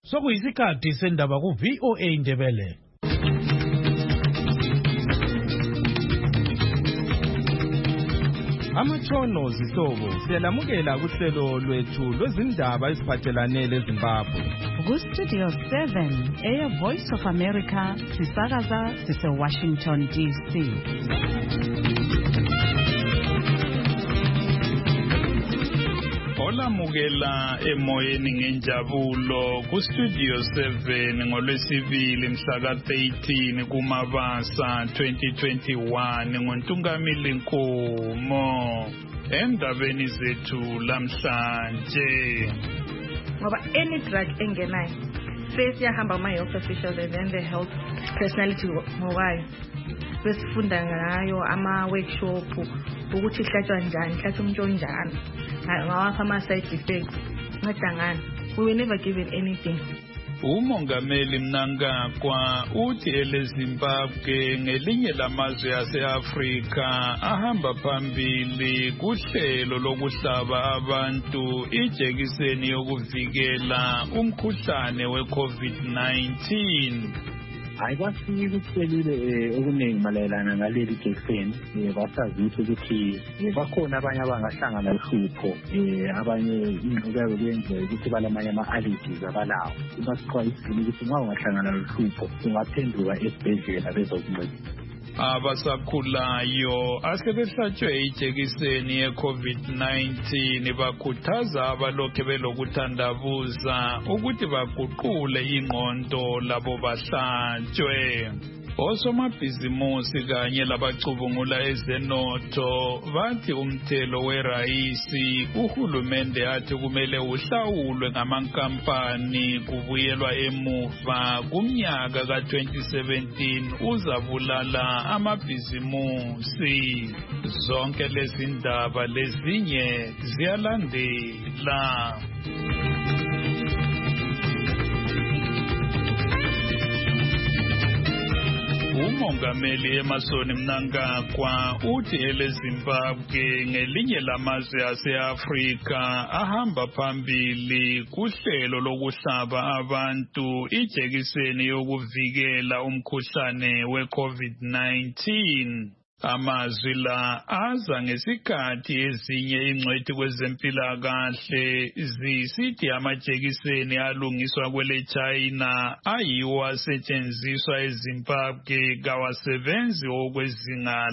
Sokuyisikhathi sendaba ku VOA Indebele. Amatshono zihlobo siyalamukela kuhlelo lwethu lwezindaba eziphathelane leZimbabwe. Ku Studio 7 Air Voice of America sisakaza sise Washington DC. Olamukela emoyeni ngenjabulo ku Studio 7 ngolwesibili mhla ka-13 kuMabasa 2021 ngoNtungamili Nkomo. Endabeni zethu lamhlanje, ngoba any drug engenayo first yahamba ama-health officials and then the health personality ngowayo besifunda ngayo ama-workshop ukuthi ihlatshwa njani, ihlatshwa umuntu onjani, ngawapha ama-side effects, ncedangani. We were never given anything. Umongameli Mnangagwa uthi eleZimbabwe ngelinye lamazwe ase-Afrika ahamba phambili kuhlelo lokuhlaba abantu ijekiseni yokuvikela umkhuhlane we-COVID-19. Ayibafiki ukucelile okuningi malayelana ngaleli jekiseni. Basazisa ukuthi bakhona abanye abangahlangana lohlupho, abanye inqubeko kuyenzeka ukuthi balamanye ama-allergies abalawo. Basixwayisile ukuthi nxa ungahlangana lohlupho ungaphenduka esibhedlela bezokuncedisa. Abasakhulayo asebehlatshwe ijekiseni ye-COVID-19 bakhuthaza abalokhe belokuthandabuza ukuthi baguqule ingqondo labo bahlatshwe. Osomabhizimusi kanye labacubungula ezenotho bathi umthelo werayisi uhulumende athi kumele uhlawulwe ngamankampani kubuyelwa emuva kumnyaka ka-2017 uzabulala amabhizimusi. Zonke lezi ndaba lezinye ziyalandela. Umongameli Emmerson Mnangagwa uthi eleZimbabwe ngelinye lamazwe ase-Afrika ahamba phambili kuhlelo lokuhlaba abantu ijekiseni yokuvikela umkhuhlane we-COVID-19. Amazwi la aza ngesikhathi ezinye ingcwethi kwezempilakahle zisithi amajekiseni alungiswa kwele China ayiwo asetshenziswa eZimbabwe kawasebenzi okwezinga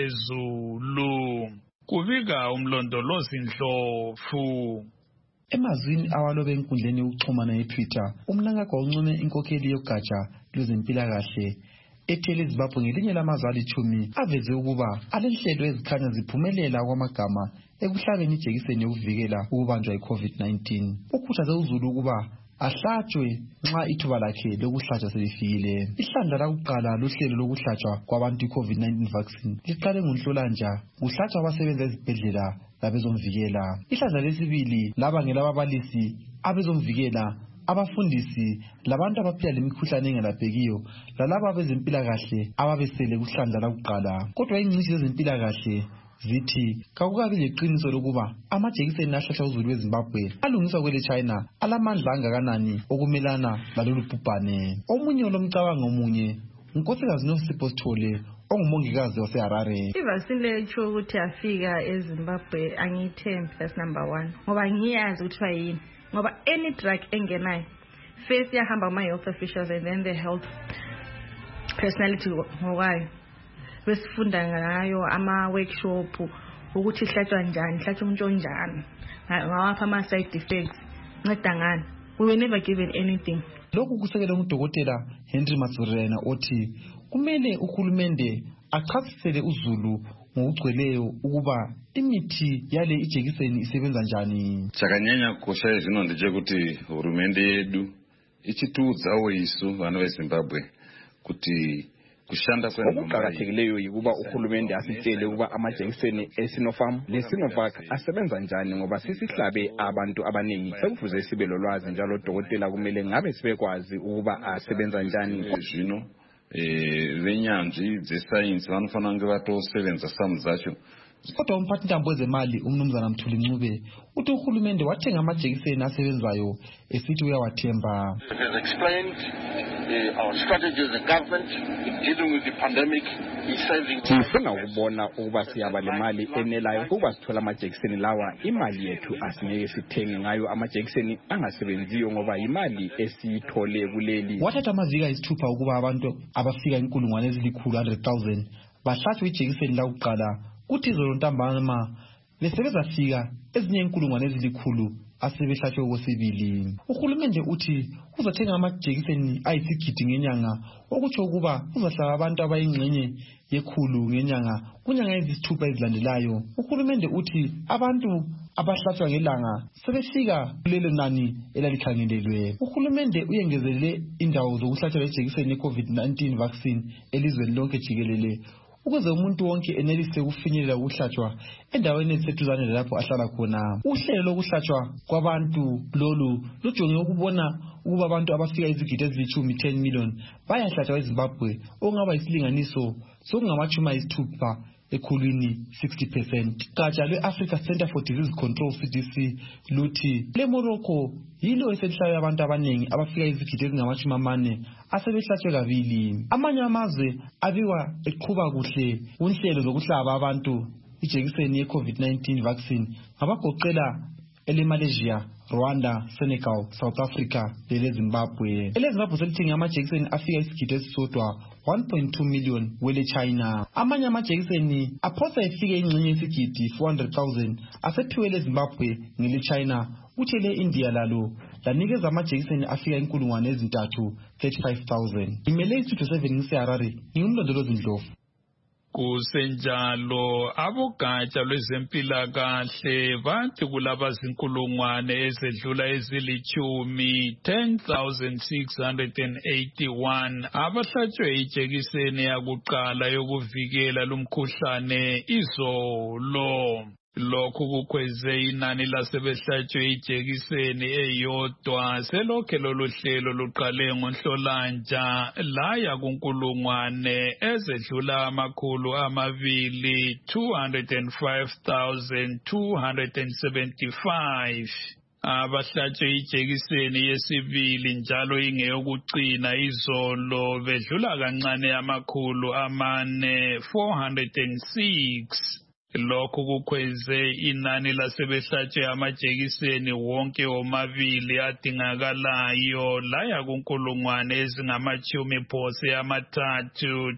laphezulu. Kubika umlondolozi Ndlovu. Emazwini awalobe enkundleni yokuxhumana yeTwitter, uMnangagwa uncome inkokheli yogatsha lwezempilakahle ethele Zimbabwe ngelinye lamazwe ali-10 aveze ukuba alenhlelo ezikhanya ziphumelela kwamagama ekuhlabeni ijekiseni yokuvikela ukubanjwa yi-COVID-19. Ukhuthaze uzulu ukuba ahlatshwe nxa ithuba lakhe lokuhlatshwa selifikile. Ihlandla lakuqala lohlelo lokuhlatshwa kwabantu i-COVID-19 vaccine liqale ngoNhlolanja kuhlatshwa abasebenza ezibhedlela labezomvikela. Ihlandla lesibili laba ngelababalisi, abezomvikela, abafundisi labantu abaphila lemikhuhlane engelaphekiyo lalabo abezempilakahle ababesele kuhlandla lakuqala. Kodwa ingcitshi zezempilakahle zithi kakukabi leqiniso lokuba amajekiseni ahlatshwa uzulu weZimbabwe alungiswa kwele China alamandla angakanani okumelana lalolu bhubhane. Omunye olomcabango omunye unkosikazi Nosipho Sithole ongumongikazi waseHarare. I-vaccine letsho ukuthi afika eZimbabwe angiyithembi, that's number 1. Ngoba ngiyazi ukuthi yini. Ngoba any drug engenayo first yahamba ama-health officials and then the health personality ngowayo besifunda ngayo ama-workshop ukuthi ihlatshwa njani, ihlatshwa umuntu onjani, ngawapha ama-side effects, ncedangani. We were never given anything. Lokhu kusekelwe nguDokotela Henry Matsurena othi kumele uhulumende achasisele uzulu ngokugcweleyo ukuba imithi yale ijekiseni isebenza njani. Chakanyanya kukosha zvino ndechekuti hurumende yedu ichitiudzawo isu vana veZimbabwe kuti kushanda okuqakathekileyo yikuba uhulumende asitshele ukuba amajekiseni eSinopharm leSinovac asebenza njani, ngoba sisihlabe abantu abaningi sekufuze sibe lolwazi njalo odokotela kumele ngabe sibekwazi ukuba asebenza njani. Zvino venyanzvi dzesainzi vanofanira kunge vatosevenza samu dzacho Kodwa umphathintambo wezemali umnumzana Mthuli Ncube uthi uhulumende wathenga amajekiseni asebenzayo esithi uyawathemba. It has explained our strategy as a government in dealing with the pandemic. Sifuna ukubona ukuba siyaba le mali enelayo ukuba sithola amajekiseni lawa. Imali yethu asingeke sithenge ngayo amajekiseni angasebenziyo ngoba imali esiyithole kuleli. Wathatha amaviki ayisithupha ukuba abantu abafika 100,000 bahlatshwe ijekiseni lakuqala, kuthi izolo ntambama besebezafika ezinye 100,000 asebehlatshwe okwesibili. Uhulumende uthi uzathenga amajekiseni ayisigidi ngenyanga, okutsho ukuba uzahlaba abantu abayingxenye ye100 ngenyanga kunyanga ezisithupha ezilandelayo. Uhulumende uthi abantu abahlatshwa ngelanga sebefika kulelo nani elalikhangelelwe. Uhulumende uyengezelele indawo zokuhlatshwa ijekiseni ye-COVID-19 vaccine elizweni lonke jikelele ukuze umuntu wonke enelise ukufinyelela ukuhlatshwa endaweni eziseduzane lapho ahlala khona. Uhlelo lokuhlatshwa kwabantu lolu lujonge ukubona ukuba abantu abafika izigidi ezilithumi 10 million bayahlatshwa eZimbabwe, okungaba isilinganiso sokungama-60 ekhulwini 60%. Gatsha lwe-Africa Center for Disease Control CDC luthi le Morocco yilo eselihlayo abantu abaningi abafika izigidi ezingama-40 asebehlatshwe kabili. Amanye amazwe abiwa eqhuba kuhle unhlelo zokuhlaba abantu ijekiseni ye-COVID-19 vaccine ngabagoqela ele-Malaysia, Rwanda, Senegal, South Africa lele-Zimbabwe. Ele-Zimbabwe selithenga amajekiseni afika isigidi esisodwa 1.2 million wele China. Amanye amajekiseni aphosa efike ingxenye yesigidi 400,000 asephiwe ele-Zimbabwe ngele China. Uthi le-India lalo lanikeza amajekiseni afika 35,000. Imele isithuthi 7 ngiseHarare, ngingumlondolozi Ndlovu. Kusenjalo abogatsha lwezempilakahle bathi kulaba zinkulungwane ezedlula ezilithumi 10,681 abahlatshwe ijekiseni yakuqala yokuvikela lumkhuhlane izolo. Lokhu kukhweze inani lasebehlatshwe ijekiseni eyodwa selokhe lolu hlelo luqale ngoNhlolanja laya kunkulungwane ezedlula 205,275. Abahlatshwe ijekiseni yesibili njalo ingeyokugcina izolo bedlula kancane 406. Lokhu kukhweze inani lasebehlatshwe amajekiseni wonke omabili adingakalayo laya kunkulungwane ezingama-30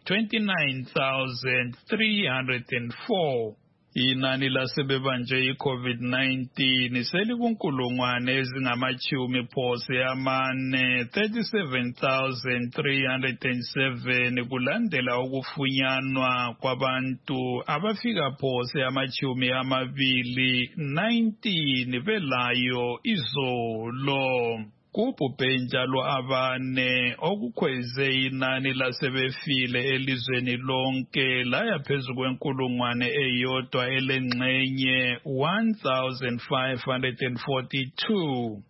29,304. Inani lasebebanjwe i-COVID-19 selikunkulungwane ezingama-40 37,307 kulandela ukufunyanwa kwabantu abafika phose 19 belayo izolo. Kubhubhe njalo abane okukhweze inani lasebefile elizweni lonke laya phezu kwenkulungwane eyodwa elengxenye 1,542.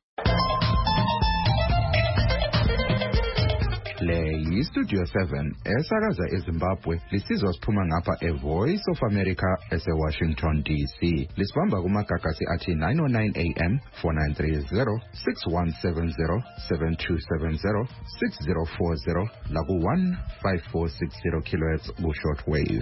Le yiStudio 7 esakaza eZimbabwe lisizwa siphuma ngapha eVoice of America eseWashington DC. Lisibamba kumagagasi athi 909 AM 4930 6170 7270 6040 laku 15460 kHz ku shortwave.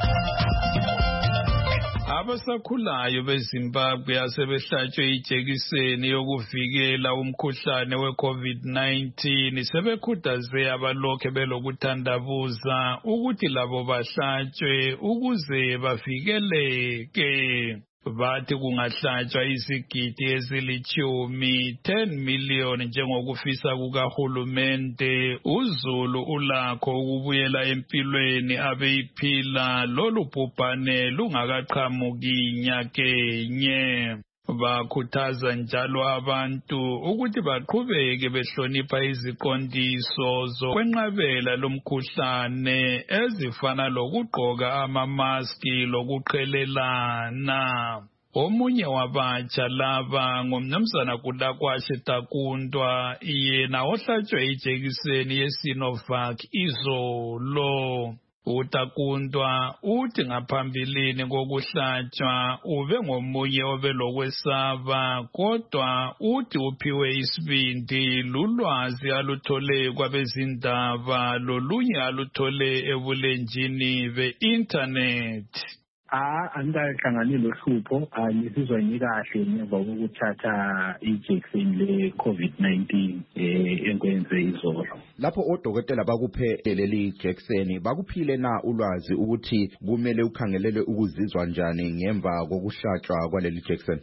Abasakhulayo beZimbabwe asebehlatshwe ijekiseni yokuvikela umkhuhlane we-COVID-19 sebekhuthaze abalokhe belokuthandabuza ukuthi labo bahlatshwe ukuze bavikeleke. Bathi kungahlatshwa izigidi ezilithumi 10 million njengokufisa kukahulumende, uZulu ulakho ukubuyela empilweni abeyiphila lolu bhubhane lungakaqhamuki nyakenye. Bakhuthaza njalo abantu ukuthi baqhubeke behlonipha iziqondiso zokwenqabela lomkhuhlane ezifana lokugqoka amamaski lokuqhelelana. Omunye wabatsha laba ngumnumzana Kulakwashe Takundwa, yena ohlatshwe ijekiseni yeSinovac izolo. uTakuntwa uthi ngaphambilini kokuhlatshwa ube ngomunye obelokwesaba kodwa uthi uphiwe isibindi lulwazi aluthole kwabezindaba lolunye aluthole ebulenjini be-internet. Angikahlangani lohlupho ngizizwa ngikahle ngemva kokuthatha ijekiseni le-COVID-19 enkwenze izolo. Lapho odokotela bakuphe leli jekiseni bakuphile na ulwazi ukuthi kumele ukhangelele ukuzizwa njani ngemva kokuhlatshwa kwaleli jekiseni?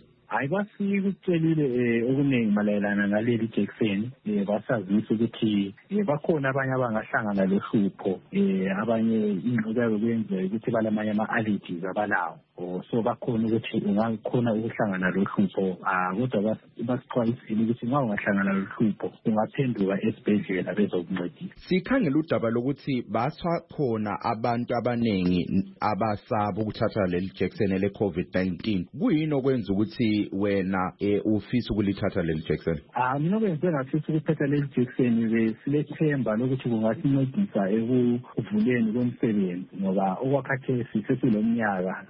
Basikutshelile okuningi malayelana ngaleli jekiseni basazisa ukuthi bakhona abanye abangahlangana lohlupho abanye inqubeko kuyenzeka ukuthi balamanye ama-allergies abalawo so bakhona ukuthi ungakhona ukuhlangana lohlupho kodwa basixwayisile ukuthi nxa ungahlangana lohlupho ungaphenduka esibhedlela bezokuncedisa. Sikhangela udaba lokuthi basakhona abantu abaningi abasaba ukuthatha leli jekiseni le-COVID-19 kuyini okwenza ukuthi wena ufisa ukulithatha leli jekiseni? Mina okwenze ngafisa ukuthatha leli jekiseni silethemba lokuthi kungasincedisa ekuvuleni komsebenzi ngoba okwakhathesi sesilomnyaka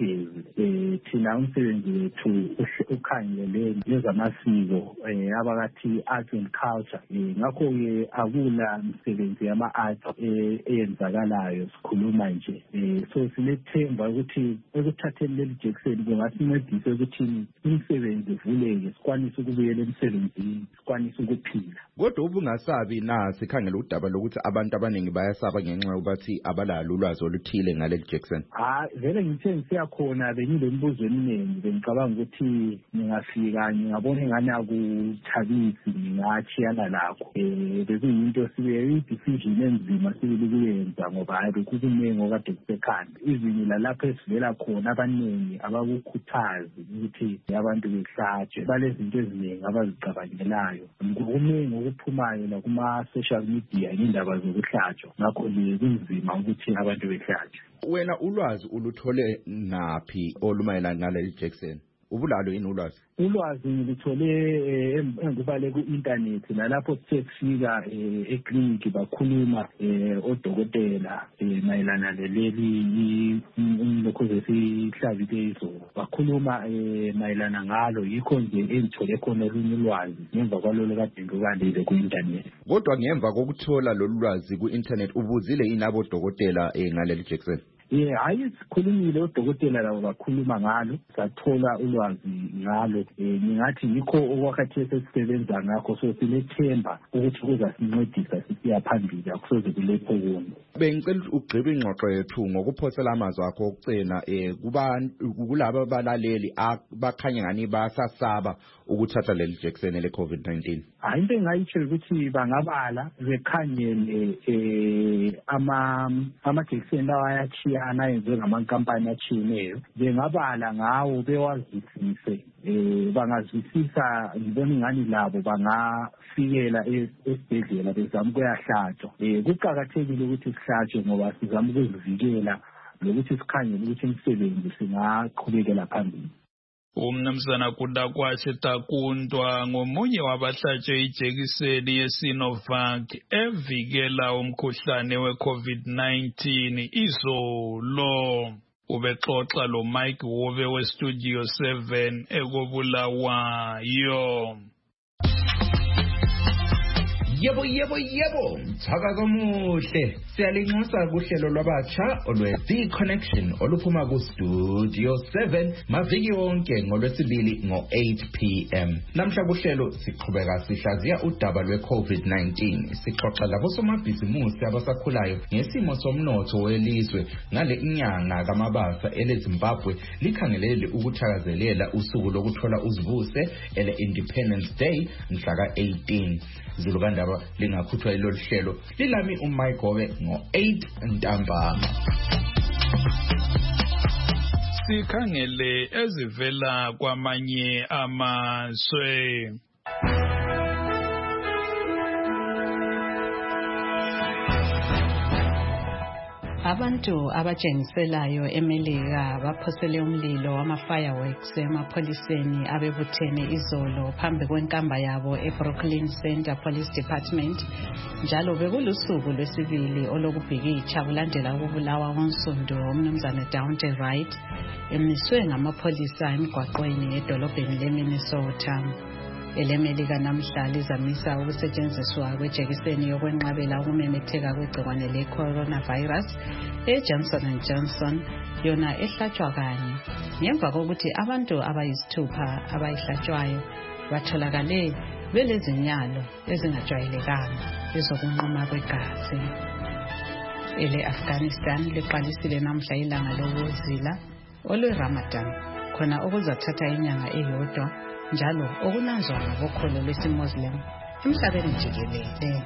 hlezi thina umsebenzi wethu ukhangele lezamasiko abakathi arts and culture ngakho-ke akula msebenzi yama-arts eyenzakalayo sikhuluma nje so silethemba ukuthi ekuthatheni leli jekiseni kungasincedisa ukuthi umsebenzi uvuleke sikwanise ukubuyela emsebenzini sikwanise ukuphila. Kodwa ubungasabi na sikhangela udaba lokuthi abantu abaningi bayasaba ngenxa yokuthi abalalo ulwazi oluthile ngaleli jekiseni? Vele ngithe siyakhona bengilembuzo eminingi bengicabanga ukuthi ngingafika ngingabona engani akuthabisi ngingachiyana lakho bekuyinto i-decision enzima sibili kuyenza ngoba bekukuningi okade kusekhanda izinto lalapho esivela khona abaningi abakukhuthazi ukuthi abantu behlatshwe balezinto eziningi abazicabangelayo kuningi okuphumayo nakuma-social media indaba zokuhlatshwa ngakho-ke kunzima ukuthi abantu behlatshwe. Wena ulwazi uluthole naphi olumayelana ngaleli jekiseni? Ubulalo yini ulwazi? Ulwazi ngilithole engibale ku-internet nalapho sithe kufika ekliniki bakhuluma odokotela mayelana leli lokho zesihlabile izolo bakhuluma mayelana ngalo yikho nje engithole khona olunye ulwazi ngemva kwalolo kade ngibalile ku-internet. Kodwa ngemva kokuthola lolu lwazi ku-internet ubuzile yini abodokotela ngaleli jekiseni? Hayi sikhulumile odokotela labo bakhuluma ngalo sathola ulwazi ngalo ngingathi yikho okwakhathesi esisebenza ngakho so silethemba ukuthi kuzasincedisa sisiya phambili akusoze kulepho kunye. Bengicela ugqibe ingxoxo yethu ngokuphosela amazwi akho okugcina kulabo abalaleli abakhanya ngani basasaba ukuthatha leli jekiseni le-COVID-19. Into engayitsho ukuthi bangabala bekhangele amajekiseni lawa ayachiyana ayenziwe ngamankampani atshiyeneyo bengabala ngawo bewazwisise bangazwisisa ngibona ingani labo bangafikela esibhedlela bezama ukuyahlatshwa. Kuqakathekile ukuthi sihlatshwe ngoba sizama ukuzivikela lokuthi sikhangele ukuthi umsebenzi singaqhubekela phambili. Umnumzana Kudakwashe Takuntwa ngomunye wabahlatshwe ijekiseni yeSinovac evikela umkhuhlane we-COVID-19 izolo. Ubexoxa lo Mike Wobe weStudio 7 ekobulawayo. Yebo, mthakazo muhle. Siyalinxusa kuhlelo lwabatsha olwe-The Connection oluphuma kuStudio 7 maviki wonke ngolwesibili ngo-8 p.m. Namhla kuhlelo siqhubeka sihlaziya udaba lwe-COVID-19. Sixoxa labosomabhizimusi abasakhulayo ngesimo somnotho welizwe ngale inyanga kaMabasa eleZimbabwe likhangelele ukuthakazelela usuku lokuthola uzibuse ele-Independence Day mhla ka-18. Zulukandaba lingakhuthwa ilolu hlelo lilami uMayigobe ngo-8 ntambama. Sikhangele ezivela kwamanye amazwe. Abantu abatshengiselayo eMelika baphosele umlilo wama-fireworks emapholiseni abebuthene izolo phambi kwenkamba yabo eBrooklyn Center Police Department. Njalo bekulusuku lwesibili olokubhikitsha kulandela ukubulawa konsundu umnumzana Daunte Wright emiswe ngamapholisa emgwaqweni edolobheni leMinnesota. EleMelika namhla lizamisa ukusetshenziswa kwejekiseni yokwenqabela ukumemetheka kwegciwane le-coronavirus eJohnson & Johnson, yona ehlatshwa kanye ngemva kokuthi abantu abayisithupha abayihlatshwayo batholakale belezinyalo ezingajwayelekanga ezokunquma kwegazi. Ele-Afghanistan liqalisile namhla ilanga lokuzila olwe-Ramadan, khona okuzathatha inyanga eyodwa njalo okunanzwa ngokholo lwesiMuslim emhlabeni jikelele.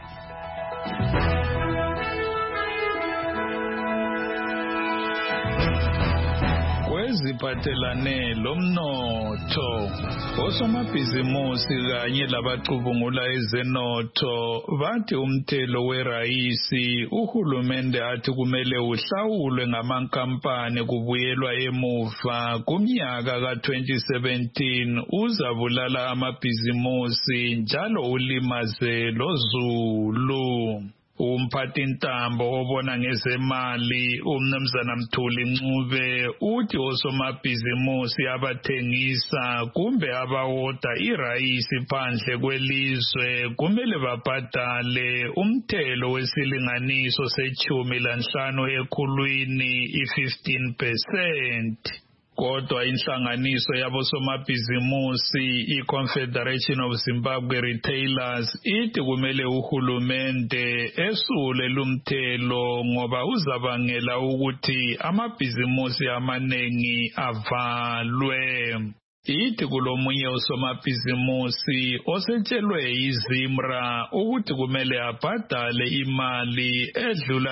Kweziphathelane lomnotho, osomabhizimusi kanye labacubungula ezenotho bathi umthelo werayisi uhulumende athi kumele uhlawulwe ngamankampani kubuyelwa emuva kumnyaka ka-2017 uzabulala amabhizimusi njalo ulimaze lozulu. Umphathintambo obona ngezemali umnumzana Mthuli Ncube uthi osomabhizimusi abathengisa kumbe abawoda irayisi phandle kwelizwe kumele babhadale umthelo wesilinganiso se-15 ekhulwini i-15%. Kodwa inhlanganiso yabosomabhizimusi i-Confederation of Zimbabwe Retailers ithi kumele uhulumende esule lumthelo ngoba uzabangela ukuthi amabhizimusi amanengi avalwe. Ithi kulomunye usomabhizimusi osetshelwe iZimra ukuthi kumele abhadale imali edlula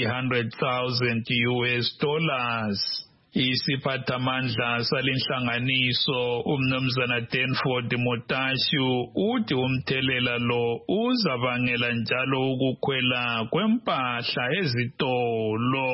$300,000. Isiphathamandla salinhlanganiso umnumzana Danford Mutashu uthi umthelela lo uzabangela njalo ukukhwela kwempahla ezitolo.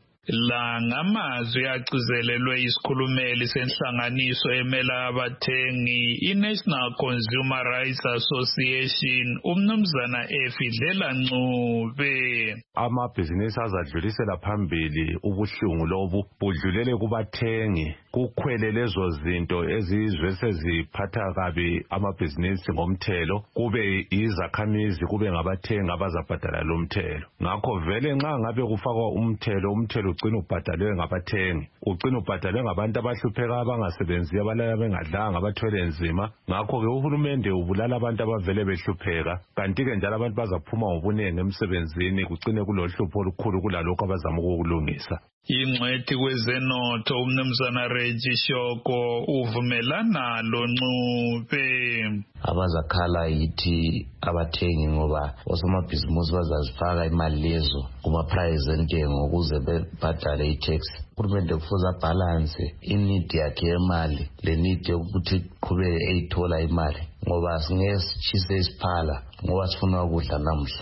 La ngamazwi agcizelelwe isikhulumeli senhlanganiso emela abathengi iNational Consumer Rights Association umnumzana Efidlela Ncube. Amabhizinisi azadlulisela phambili ubuhlungu lobu budlulele kubathengi kukhwele lezo zinto ezizwe seziphatha kabi amabhizinisi ngomthelo, kube izakhamizi kube ngabathengi abazabhadala lo mthelo. Ngakho vele nxa ngabe kufakwa umthelo ugcina ubhadalwe ngabathengi, ugcina ubhadalwe ngabantu abahlupheka abangasebenzi abalala bengadlanga abathwele nzima. Ngakho ke uhulumende ubulala abantu abavele behlupheka, kanti ke njalo abantu bazaphuma ngobunengi emsebenzini kugcine kulohlupho olukhulu kulalokho abazama ukukulungisa. Ingcwethi kwezenotho umnumzana Reggie Shoko uvumelana lo Ncube. Abazakhala yithi abathengi ngoba osomabhizimusi bazazifaka imali lezo kuma-price entengo ukuze bebhadale i-tax. Uhulumende kufuze abhalanse inidi yakhe yemali le nidi yokuthi qhubeke eyithola imali ngoba singeke sitshise isiphala ngoba sifuna ukudla namuhla.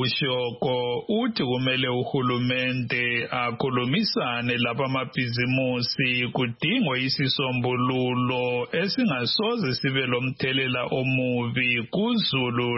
Ushoko uthi kumele uhulumende akhulumisane lapha amabhizimusi kudingwe isisombululo esingasoze sibe lomthelela omubi kuzulu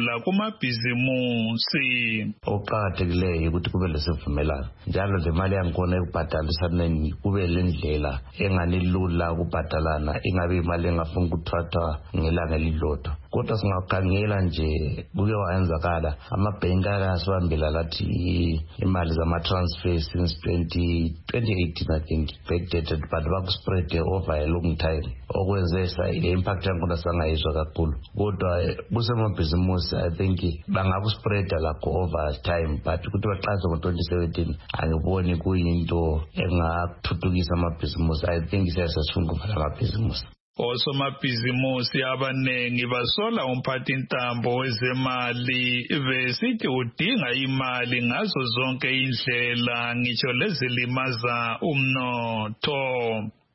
lakumabhizimusi. Okuqakathekileyo ukuthi kube lesivumelano njalo le mali yangikhona ekubhadalisaneni kube lendlela engani lula ukubhadalana, ingabe imali engafuni ukuthathwa ngelanga elilodwa. Kodwa singakhangela nje kuke wayenzakala amabhenki asibambela lathi imali zama-transfer since 2018 I think backdated but bakuspread over a long time okwenze i-impact yakhona sangayizwa kakhulu. Kodwa kusemabhizimusi I think bangakuspreada lakho over time but ukuthi baqalise ngo-2017 angiboni kuyinto engakuthuthukisa amabhizimusi. I think siyasifuna ukuvala amabhizimusi. Osomabhizimusi abanengi basola umphathintambo wezemali besithi udinga imali ngazo zonke indlela ngitsho lezilimaza umnotho.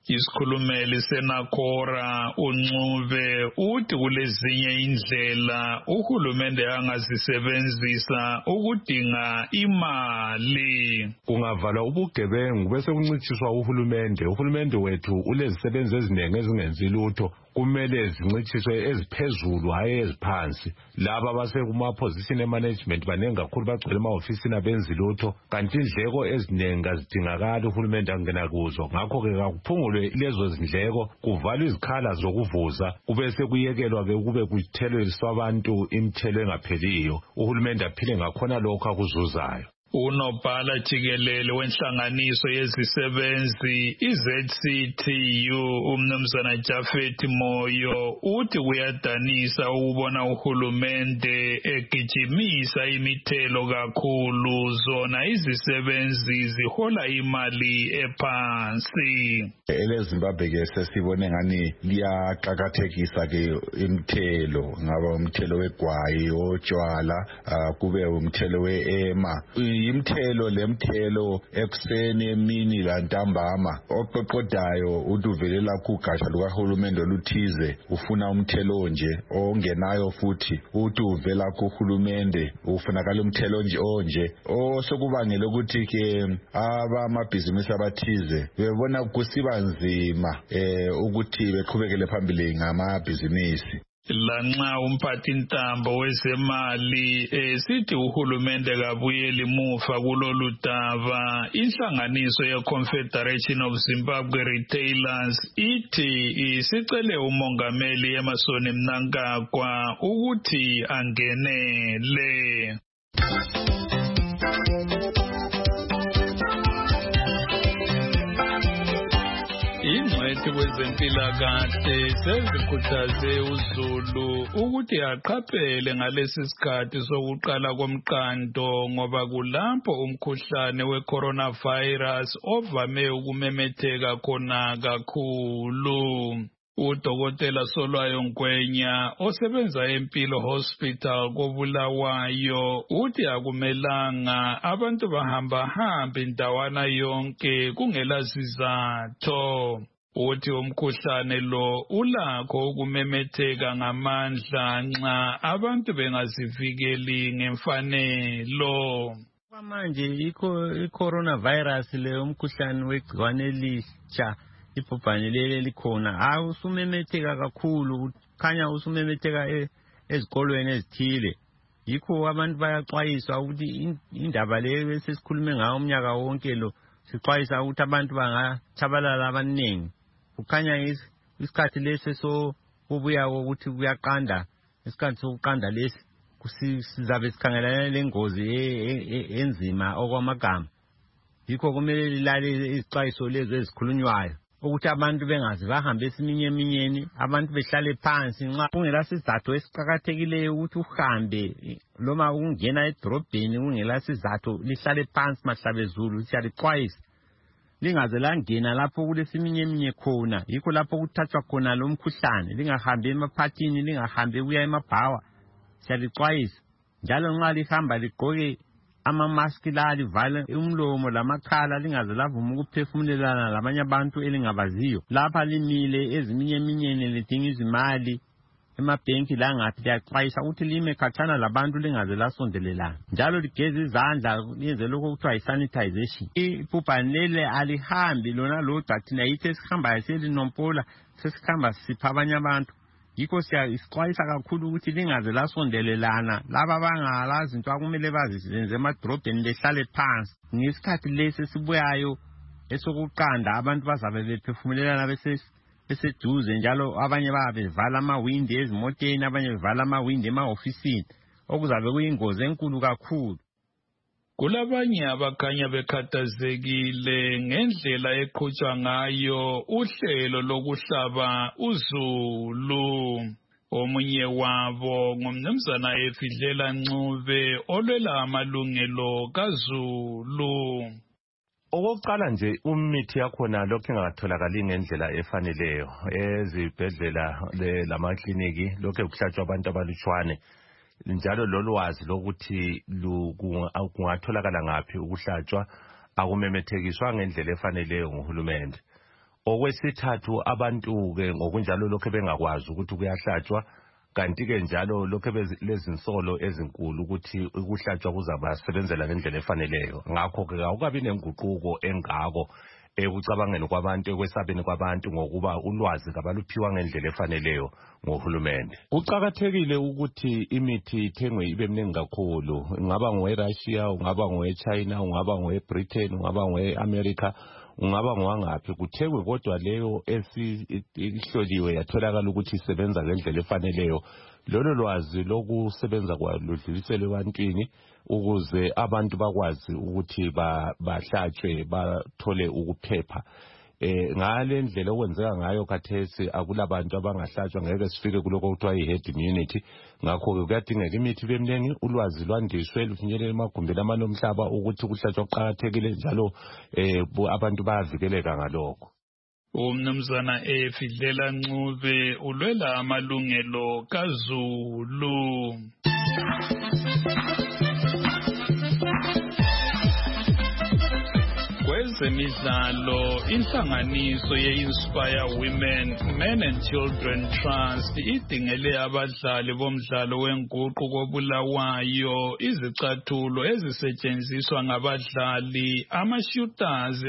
Isikhulumeli seNakora uNcube uthi kulezinye indlela uhulumende angazisebenzisa ukudinga imali. Kungavalwa ubugebengu bese kuncitshiswa uhulumende wethu ulezisebenzi eziningi ezingenzi lutho, kumele zincitshiswe eziphezulu hayi eziphansi. Laba basekuma position emanagement banengi kakhulu bagcwele ema-ofisini abenzi lutho, kanti indleko eziningi azidingakali uhulumende angena kuzo. Ngakho-ke kakuphungulwe lezo zindleko, kuvalwe izikhala zokuvuza, kube sekuyekelwa-ke kube kuthelweliswa abantu imithelo engapheliyo, uhulumende aphile ngakhona lokho akuzuzayo. Unobhala jikelele wenhlanganiso yezisebenzi iZCTU umnumzana Jafet Moyo uthi kuyadanisa ukubona uhulumende egijimisa imithelo kakhulu, zona izisebenzi zihola imali ephansi. EleZimbabwe ke sesibone ngani liyaqakathekisa ke imithelo, ngaba umthelo wegwayi, otshwala, kube umthelo weema. Imithelo lemthelo ekuseni, emini lantambama. Oqoqodayo uduvelela kugatsha lukahulumende oluthize ufuna umthelo onje ongenayo, futhi uduvela kuhulumende ufunakala umthelo onje osokubangela ukuthi ke abamabhizinisi abathize bebona kusiba nzima ukuthi beqhubekele phambili ngamabhizinisi. Lanxa umphathintambo wezemali sithi uhulumende kabuyeli muva kulolu daba, inhlanganiso ye-Confederation of Zimbabwe Retailers ithi isicele umongameli Emmerson Mnangagwa ukuthi angenele. Ingcwethi kwezempilakahle sezikhuthaze uZulu ukuthi aqaphele ngalesi sikhathi sokuqala komqando, ngoba kulapho umkhuhlane we-coronavirus ovame ukumemetheka khona kakhulu. Udokotela Solwayo Ngwenya osebenza eMpilo Hospital koBulawayo uthi akumelanga abantu bahamba indawana yonke kungela sizatho. Uthi umkhuhlane lo ulakho ukumemetheka ngamandla nxa abantu bengazivikeli ngemfanelo. Manje i-coronavirus le umkhuhlane wegciwane elisha ibhubhane leli likhona usumemetheka kakhulu, khanya usumemetheka ezikolweni ezithile. Yikho abantu bayaxwayiswa ukuthi indaba le esesikhulume ngayo umnyaka wonke lo, sixwayisa ukuthi abantu bangatshabalala abaningi. Kukhanya isikhathi lesi sokubuya ukuthi kuyaqanda, isikhathi sokuqanda lesi sizabe sikhangelane lengozi enzima okwamagama. Yikho kumele lilale izixwayiso lezo ezikhulunywayo ukuthi abantu bengazi bahambe esiminyeminyeni, abantu behlale phansi nxa kungela sizatho esiqakathekileyo ukuthi uhambe noma ungena edrobheni kungela sizatho, lihlale phansi mahlabezulu. Siyalixwayisa lingaze langena lapho kulesiminyeminyeni khona, yikho lapho kuthathwa khona lo mkhuhlane. Lingahambi emaphathini, lingahambi kuya emabhawa. Siyalixwayisa njalo nxa lihamba ligqoke amamaski la livale umlomo lamakhala, lingaze lavuma ukuphefumulelana labanye abantu elingabaziyo. Lapha limile eziminyeminyeni lidinga izimali emabhenki la ngaphi, liyaxwayisa ukuthi lime khatshana labantu, lingaze lasondelelana. Njalo ligeze izandla, lenze lokho okuthiwa yi-sanitization. Ibhubhane leli alihambi lona lodwa, thina yithi esihambayo selinompola sesihamba sipha abanye abantu. Yikho siyixwayisa kakhulu ukuthi lingaze lasondelelana. Laba bangalazi into akumele bazizenze emadrobheni behlale phansi. Ngesikhathi lesi sibuyayo esokuqanda abantu bazabe bephefumulelana beseduze, njalo abanye babe bevala amawindi ezimoteni, abanye bevala amawindi ema-ofisini, okuzabe kuyingozi enkulu kakhulu. Kulabanye abakhanya bekhathazekile ngendlela eqhutshwa ngayo uhlelo lokuhlaba uZulu. Omunye wabo ngumnumzana Efidlela Ncube olwela amalungelo kaZulu. Okokuqala nje imithi yakhona lokhu ingatholakali ngendlela efaneleyo ezibhedlela lamakliniki, lokhu kuhlatshwa abantu abalutshwane. Njalo lolwazi lokuthi kungatholakala ngaphi ukuhlatshwa akumemethekiswa ngendlela efaneleyo nguhulumende. Okwesithathu abantu ke ngokunjalo lokho bengakwazi ukuthi kuyahlatshwa, kanti ke njalo lokho lezinsolo ezinkulu ukuthi ukuhlatshwa kuzabasebenzela ngendlela efaneleyo. Ngakho ke akukabi nenguquko engako ekucabangeni kwabantu, ekwesabeni kwabantu, ngokuba ulwazi kabaluphiwa ngendlela efaneleyo ngohulumende. Kuqakathekile ukuthi imithi ithengwe ibe mningi kakhulu, ungaba ngowe-Russia, ungaba ngowe-China, ungaba ngowe-Britain, ungaba ngowe-America, ungaba ngowangaphi, kuthekwe kodwa leyo esihloliwe yatholakala ukuthi isebenza ngendlela efaneleyo. Lolo lwazi lokusebenza kwayo ludluliselwe ebantwini ukuze abantu bakwazi ukuthi bahlatshwe bathole ukuphepha. Ngale ndlela okwenzeka ngayo khathesi akulabantu abangahlatshwa, ngeke sifike kuloko okuthiwa i-herd immunity. Ngakho-ke kuyadingeka imithi ibe mningi, ulwazi lwandiswe lufinyelele emagumbini amanye omhlaba ukuthi ukuhlatshwa kuqakathekile njalo abantu bayavikeleka ngalokho. Umnumzana Fidlela Ncube ulwela amalungelo kaZulu. Kwezemidlalo, inhlanganiso ye-Inspire Women, Men and Children Trust idingele abadlali bomdlalo wenguqu koBulawayo izicathulo ezisetshenziswa ngabadlali ama-shooters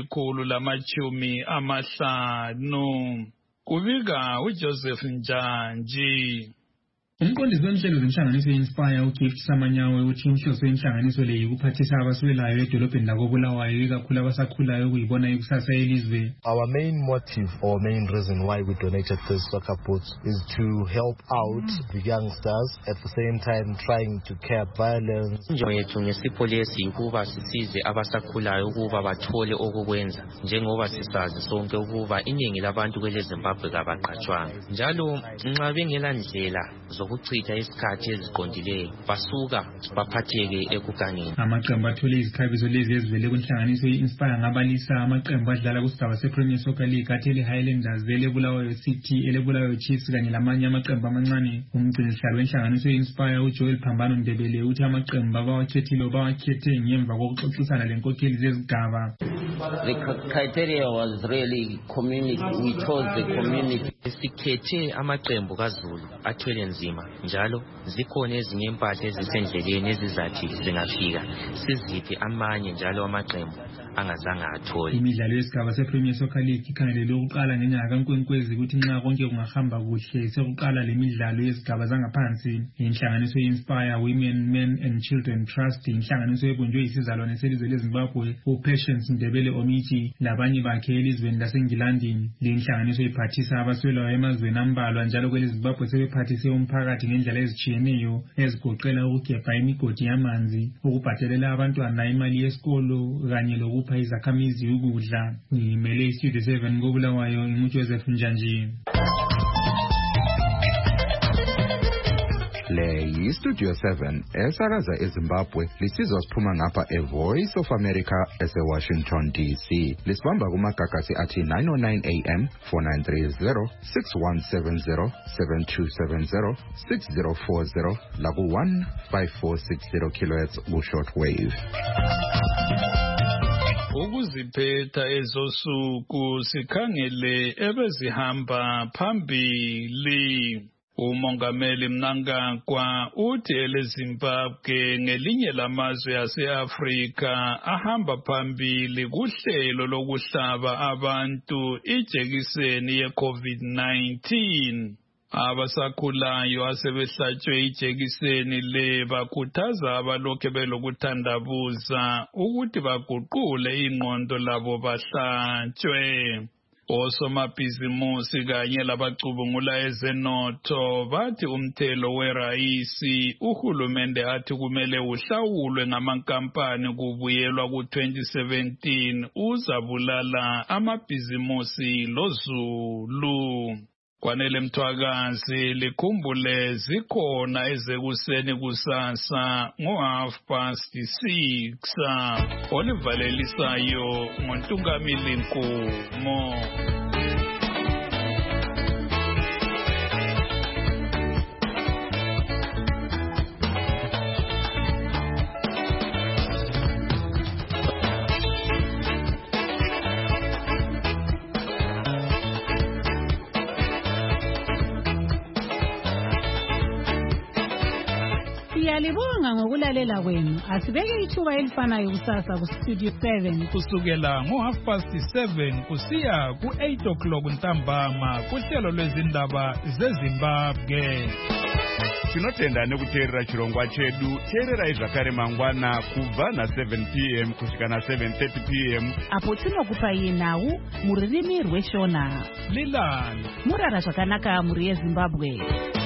150. Kubika uJoseph Njanji. Umqondisi wenhlelo zenhlanganiso ye-Inspire uGift Samanyawe uthi inhloso yenhlanganiso le yikuphathisa abaswelayo edolobheni lakoBulawayo ikakhulu abasakhulayo ukuyibona ikusasa yelizwe. Our main motive or main reason why we donated these soccer boots is to help out the youngsters at the same time trying to curb violence. Injongo yethu ngesipho lesi ukuba sisize abasakhulayo ukuba bathole okukwenza, njengoba sisazi sonke ukuba iningi labantu kwele Zimbabwe kabaqatshwanga, njalo nxa bengela ndlela zokuchitha isikhathi eziqondileyo basuka baphatheke ekugangeni. Amaqembu athole izikhabiso lezi ezivele kwinhlanganiso ye-Inspire ngabalisa amaqembu adlala kusigaba se-Premier Soccer League athele Highlanders, eleBulawayo City, eleBulawayo Chiefs kanye lamanye amaqembu amancane. Umgcinisihlalo wenhlanganiso ye-Inspire uJoel Phambano Ndebele uthi amaqembu abawakhethile bawakhethe ngemva kokuxoxisana lenkokheli zezigaba. The criteria was really community. We chose the community. Sikhethe amaqembu kaZulu athwele nzima, njalo zikhona ezinye impahla ezisendleleni ezizathi zingafika siziphe amanye njalo amaqembu angazange athole. Imidlalo yesigaba se-Premier Soccer League ikhangelelwe ukuqala ngenyanga kaNkwenkwezi ukuthi nxa konke kungahamba kuhle sekuqala le midlalo yezigaba zangaphansi. Inhlanganiso ye-Inspire Women, Men and Children Trust inhlanganiso ebunjwe yisizalwane selizwe leZimbabwe uPatience Ndebele Omithi labanye bakhe elizweni laseNgilandini. Le inhlanganiso iphathisa abaswelayo emazweni ambalwa njalo kweleZimbabwe sebephathise umphakathi ngendlela ezitshiyeneyo ezigoqela ukugebha imigodi yamanzi, ukubhadalela abantwana imali yesikolo kanye lokupha izakhamizi ukudla. Ngimele iStudio 7 koBulawayo nguJoseph Njanji. Le yiStudio 7 esakaza eZimbabwe lisizwa siphuma ngapha eVoice of America eseWashington DC. Lisibamba kumagagasi athi 909 AM 4930 6170 7270 6040 laku 15460 kHz ku-shortwave. Ukuziphetha ezosuku sikhangele ebezihamba phambili. Umongameli Mnangagwa uthi eleZimbabwe ngelinye lamazwe ase-Afrika ahamba phambili kuhlelo lokuhlaba abantu ijekiseni ye-COVID-19. Abasakhulayo asebehlatshwe ijekiseni le bakhuthaza abalokhe belokuthandabuza ukuthi baguqule ingqondo labo bahlatshwe. Osomabhizimusi kanye labacubungula ezenotho bathi umthelo werayisi uhulumende athi kumele uhlawulwe ngamankampani kubuyelwa ku-2017 uzabulala amabhizimusi loZulu. Kwanele Mthwakazi likhumbule zikhona ezekuseni kusasa ngo6:30 olivalelisayo ngoNtungamili Nkumo. Siyalibonga ngokulalela kwenu. Asibeke ithuba elifanayo kusasa ku Studio 7 kusukela ngo7:30 kusiya ku8 ntambama kuhlelo lwezindaba zeZimbabwe. Tinotenda nekuteerera chirongwa chedu. Teererai zvakare mangwana kubva na7 p.m. kusvika na7:30 p.m. apo tinokupai nhau mururimi rweshona. Lilani murara zvakanaka muri yeZimbabwe.